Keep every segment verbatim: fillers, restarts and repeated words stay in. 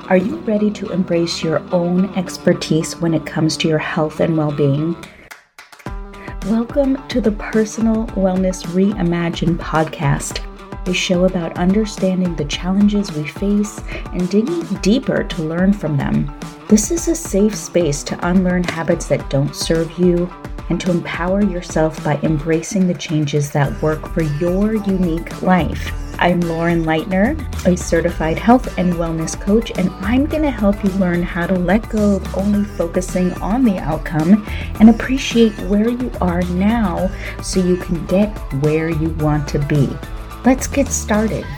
Are you ready to embrace your own expertise when it comes to your health and well-being? Welcome to the Personal Wellness Reimagined podcast, a show about understanding the challenges we face and digging deeper to learn from them. This is a safe space to unlearn habits that don't serve you and to empower yourself by embracing the changes that work for your unique life. I'm Lauren Leitner, a certified health and wellness coach, and I'm going to help you learn how to let go of only focusing on the outcome and appreciate where you are now so you can get where you want to be. Let's get started.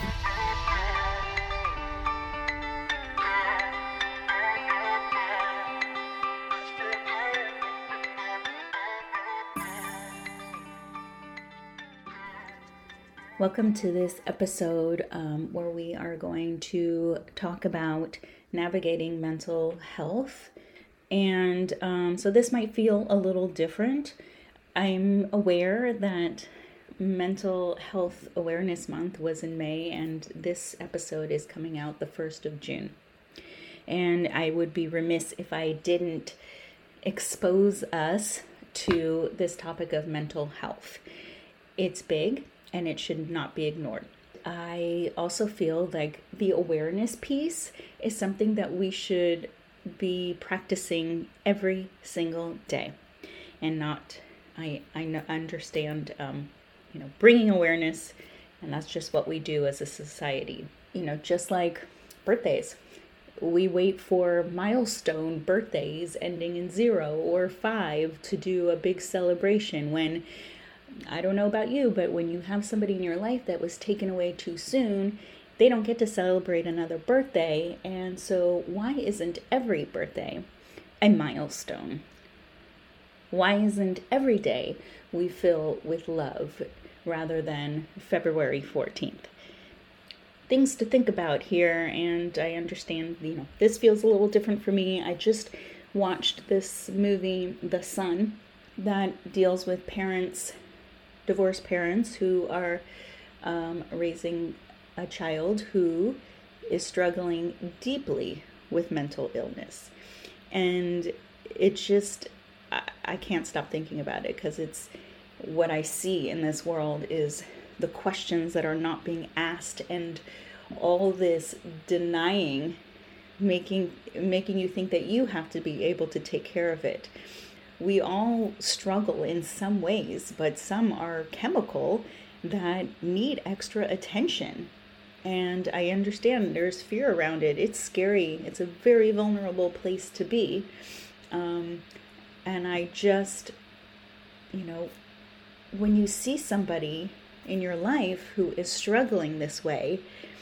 Welcome to this episode um, where we are going to talk about navigating mental health. And um, so this might feel a little different. I'm aware that Mental Health Awareness Month was in May, and this episode is coming out the first of June. And I would be remiss if I didn't expose us to this topic of mental health. It's big, and it should not be ignored. I also feel like the awareness piece is something that we should be practicing every single day, and not, I, I understand, um, you know, bringing awareness, and that's just what we do as a society. You know, just like birthdays, we wait for milestone birthdays ending in zero or five to do a big celebration when, I don't know about you, but when you have somebody in your life that was taken away too soon, they don't get to celebrate another birthday. And so why isn't every birthday a milestone? Why isn't every day we fill with love rather than February fourteenth? Things to think about here, and I understand, you know, this feels a little different for me. I just watched this movie, The Son, that deals with parents, divorced parents who are um, raising a child who is struggling deeply with mental illness. And it just, I, I can't stop thinking about it, because it's what I see in this world is the questions that are not being asked, and all this denying, making making you think that you have to be able to take care of it. We all struggle in some ways, but some are chemical that need extra attention. And I understand there's fear around it. It's scary. It's a very vulnerable place to be. Um, and I just, you know, when you see somebody in your life who is struggling this way,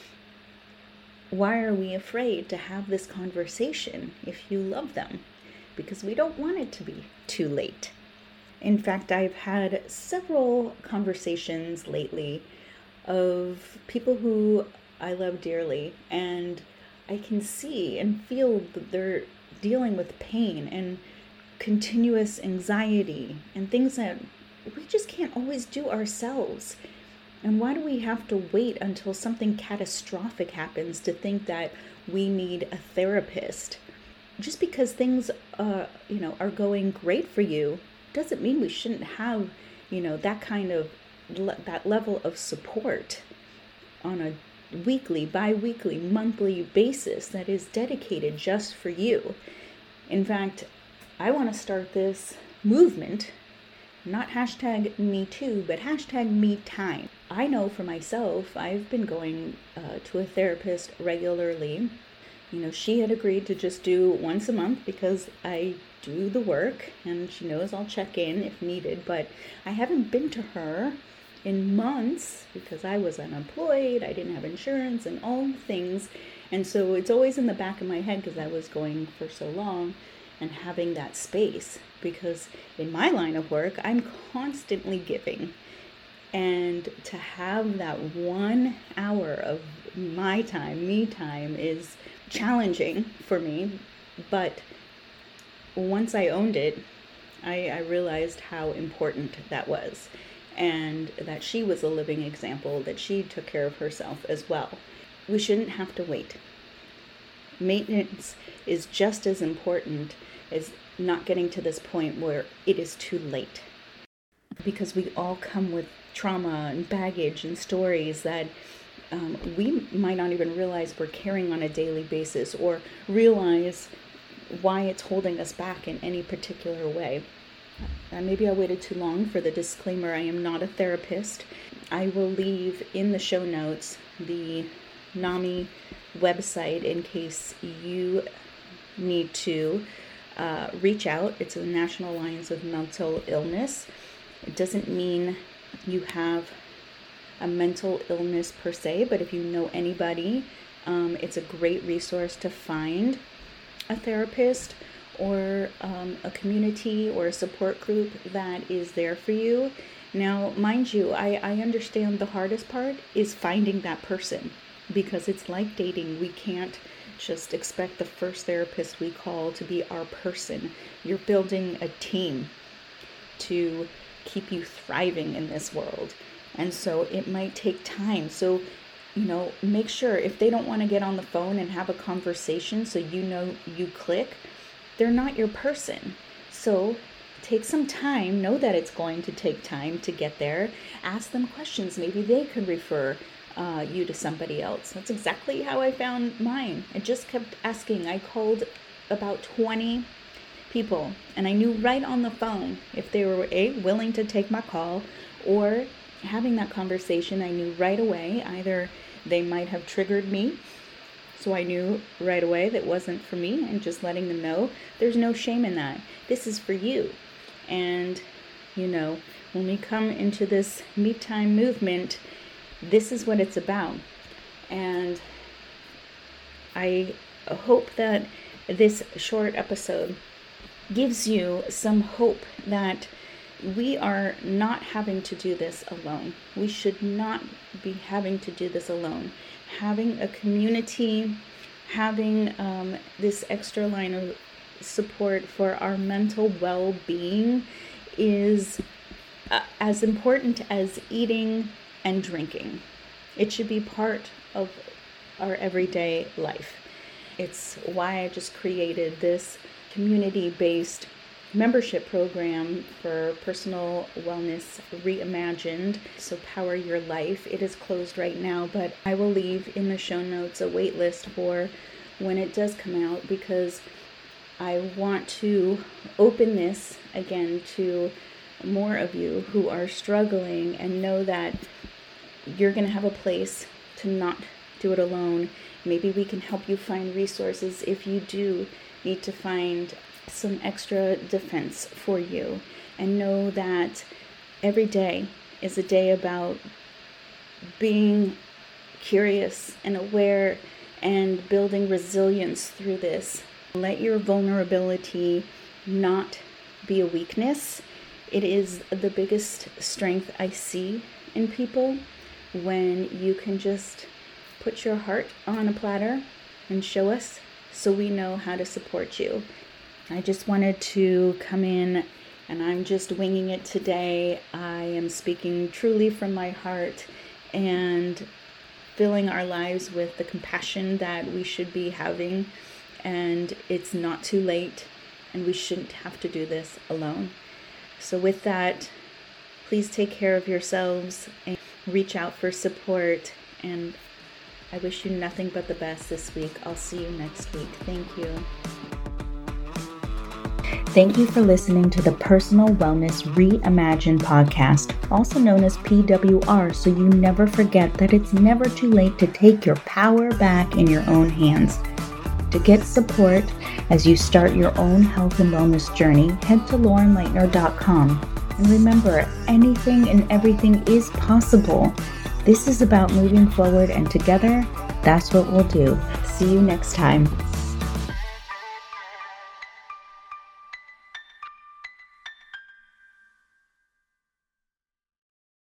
why are we afraid to have this conversation if you love them? Because we don't want it to be too late. In fact, I've had several conversations lately of people who I love dearly, and I can see and feel that they're dealing with pain and continuous anxiety and things that we just can't always do ourselves. And why do we have to wait until something catastrophic happens to think that we need a therapist? Just because things, uh, you know, are going great for you doesn't mean we shouldn't have, you know, that kind of, le- that level of support on a weekly, bi-weekly, monthly basis that is dedicated just for you. In fact, I want to start this movement, not hashtag me too, but hashtag me time. I know for myself, I've been going uh, to a therapist regularly. You know, she had agreed to just do once a month because I do the work, and she knows I'll check in if needed, but I haven't been to her in months because I was unemployed, I didn't have insurance and all the things. And so it's always in the back of my head because I was going for so long and having that space, because in my line of work, I'm constantly giving. And to have that one hour of my time, me time, is challenging for me. But once I owned it, I, I realized how important that was, and that she was a living example, that she took care of herself as well. We shouldn't have to wait. Maintenance is just as important as not getting to this point where it is too late. Because we all come with trauma and baggage and stories that um, we might not even realize we're carrying on a daily basis, or realize why it's holding us back in any particular way. Uh, maybe I waited too long for the disclaimer. I am not a therapist. I will leave in the show notes the NAMI website in case you need to uh, reach out. It's the National Alliance of Mental Illness. It doesn't mean you have a mental illness per se, but if you know anybody, um, it's a great resource to find a therapist or um, a community or a support group that is there for you. Now, mind you, I, I understand the hardest part is finding that person, because it's like dating. We can't just expect the first therapist we call to be our person. You're building a team to keep you thriving in this world. And so it might take time. So, you know, make sure if they don't want to get on the phone and have a conversation so you know you click, they're not your person. So take some time, know that it's going to take time to get there. Ask them questions. Maybe they could refer uh, you to somebody else. That's exactly how I found mine. I just kept asking. I called about twenty people, and I knew right on the phone if they were A, willing to take my call, or having that conversation. I knew right away either they might have triggered me, so I knew right away that wasn't for me, and just letting them know there's no shame in that. This is for you. And, you know, when we come into this Me Time movement, this is what it's about. And I hope that this short episode gives you some hope that we are not having to do this alone. We should not be having to do this alone. Having a community, having um, this extra line of support for our mental well-being is uh, as important as eating and drinking. It should be part of our everyday life. It's why I just created this community-based membership program for Personal Wellness Reimagined. So Power Your Life. It is closed right now, but I will leave in the show notes a wait list for when it does come out, because I want to open this again to more of you who are struggling, and know that you're going to have a place to not do it alone. Maybe we can help you find resources if you do need to find some extra defense for you. And know that every day is a day about being curious and aware and building resilience through this. Let your vulnerability not be a weakness. It is the biggest strength I see in people, when you can just put your heart on a platter and show us, so we know how to support you. I just wanted to come in, and I'm just winging it today. I am speaking truly from my heart and filling our lives with the compassion that we should be having. And it's not too late, and we shouldn't have to do this alone. So with that, please take care of yourselves and reach out for support. And I wish you nothing but the best this week. I'll see you next week. Thank you. Thank you for listening to the Personal Wellness Reimagined podcast, also known as P W R, so you never forget that it's never too late to take your power back in your own hands. To get support as you start your own health and wellness journey, head to lauren lightner dot com. And remember, anything and everything is possible. This is about moving forward, and together, that's what we'll do. See you next time.